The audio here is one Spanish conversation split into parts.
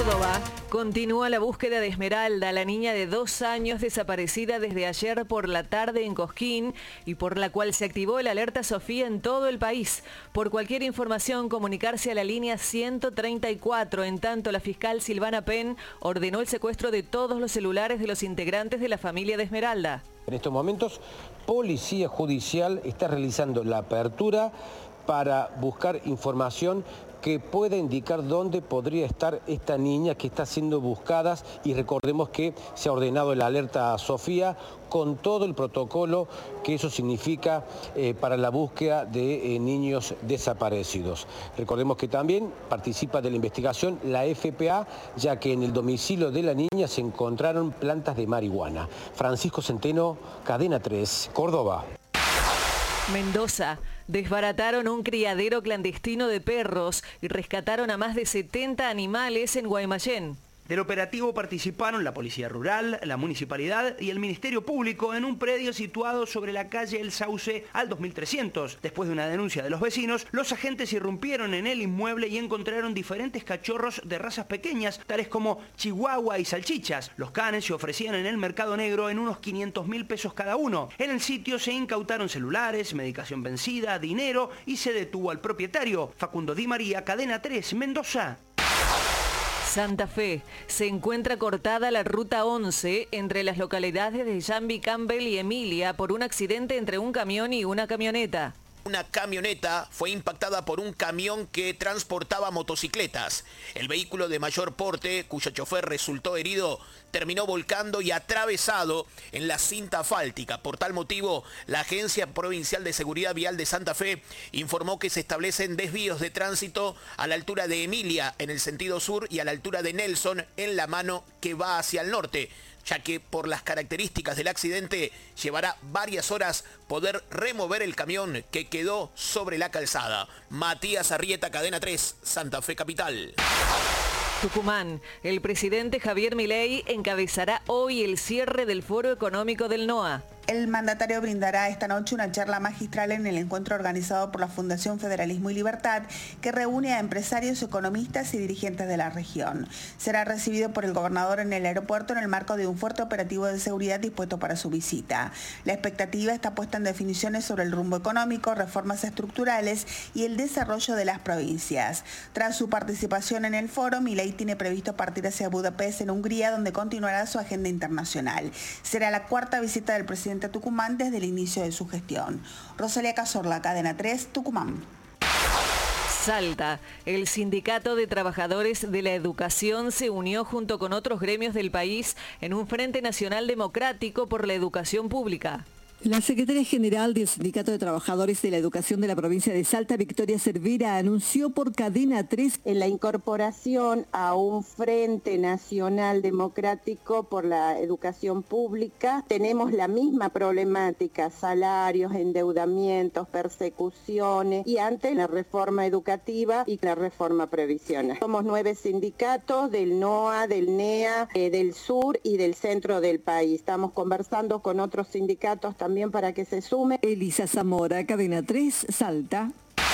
Córdoba continúa la búsqueda de Esmeralda, la niña de 2 años desaparecida desde ayer por la tarde en Cosquín y por la cual se activó el alerta Sofía en todo el país. Por cualquier información, comunicarse a la línea 134. En tanto, la fiscal Silvana Penn ordenó el secuestro de todos los celulares de los integrantes de la familia de Esmeralda. En estos momentos, Policía Judicial está realizando la apertura para buscar información que pueda indicar dónde podría estar esta niña que está siendo buscada, y recordemos que se ha ordenado el alerta a Sofía con todo el protocolo que eso significa para la búsqueda de niños desaparecidos. Recordemos que también participa de la investigación la FPA, ya que en el domicilio de la niña se encontraron plantas de marihuana. Francisco Centeno, Cadena 3, Córdoba. Mendoza. Desbarataron un criadero clandestino de perros y rescataron a más de 70 animales en Guaymallén. Del operativo participaron la Policía Rural, la Municipalidad y el Ministerio Público en un predio situado sobre la calle El Sauce al 2300. Después de una denuncia de los vecinos, los agentes irrumpieron en el inmueble y encontraron diferentes cachorros de razas pequeñas, tales como chihuahua y salchichas. Los canes se ofrecían en el mercado negro en unos 500.000 pesos cada uno. En el sitio se incautaron celulares, medicación vencida, dinero y se detuvo al propietario. Facundo Di María, Cadena 3, Mendoza. Santa Fe. Se encuentra cortada la ruta 11 entre las localidades de Jambi, Campbell y Emilia por un accidente entre un camión y una camioneta. Una camioneta fue impactada por un camión que transportaba motocicletas. El vehículo de mayor porte, cuyo chofer resultó herido, terminó volcando y atravesado en la cinta asfáltica. Por tal motivo, la Agencia Provincial de Seguridad Vial de Santa Fe informó que se establecen desvíos de tránsito a la altura de Emilia en el sentido sur y a la altura de Nelson en la mano que va hacia el norte, ya que por las características del accidente llevará varias horas poder remover el camión que quedó sobre la calzada. Matías Arrieta, Cadena 3, Santa Fe Capital. Tucumán. El presidente Javier Milei encabezará hoy el cierre del Foro Económico del NOA. El mandatario brindará esta noche una charla magistral en el encuentro organizado por la Fundación Federalismo y Libertad, que reúne a empresarios, economistas y dirigentes de la región. Será recibido por el gobernador en el aeropuerto en el marco de un fuerte operativo de seguridad dispuesto para su visita. La expectativa está puesta en definiciones sobre el rumbo económico, reformas estructurales y el desarrollo de las provincias. Tras su participación en el foro, Milei tiene previsto partir hacia Budapest, en Hungría, donde continuará su agenda internacional. Será la cuarta visita del presidente a Tucumán desde el inicio de su gestión. Rosalía Cazorla, Cadena 3, Tucumán. Salta. El Sindicato de Trabajadores de la Educación se unió junto con otros gremios del país en un Frente Nacional Democrático por la Educación Pública. La secretaria general del Sindicato de Trabajadores de la Educación de la provincia de Salta, Victoria Cervera, anunció por Cadena 3 en la incorporación a un Frente Nacional Democrático por la Educación Pública. Tenemos la misma problemática: salarios, endeudamientos, persecuciones, y ante la reforma educativa y la reforma previsional. Somos 9 sindicatos del NOA, del NEA, del sur y del centro del país. Estamos conversando con otros sindicatos también para que se sume. Elisa Zamora, Cadena 3, Salta.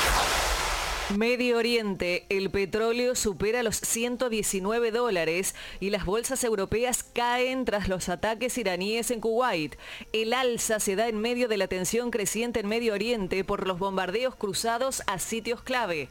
Medio Oriente. El petróleo supera los $119 y las bolsas europeas caen tras los ataques iraníes en Kuwait. El alza se da en medio de la tensión creciente en Medio Oriente por los bombardeos cruzados a sitios clave.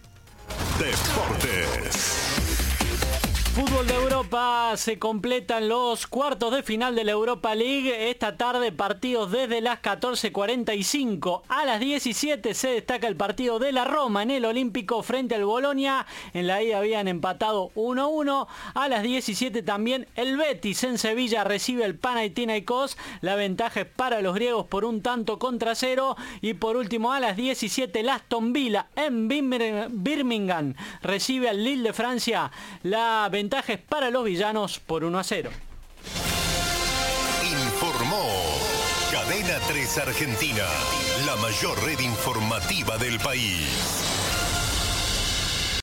Deportes. Fútbol de Europa, se completan los cuartos de final de la Europa League. Esta tarde partidos desde las 14:45. A las 17 se destaca el partido de la Roma en el Olímpico frente al Bolonia. En la ida habían empatado 1-1. A las 17 también el Betis en Sevilla recibe el Panathinaikos. La ventaja es para los griegos por 1-0. Y por último, a las 17 el Aston Villa en Birmingham recibe al Lille de Francia. La ventaja es para los villanos por 1-0. Informó Cadena 3 Argentina, la mayor red informativa del país.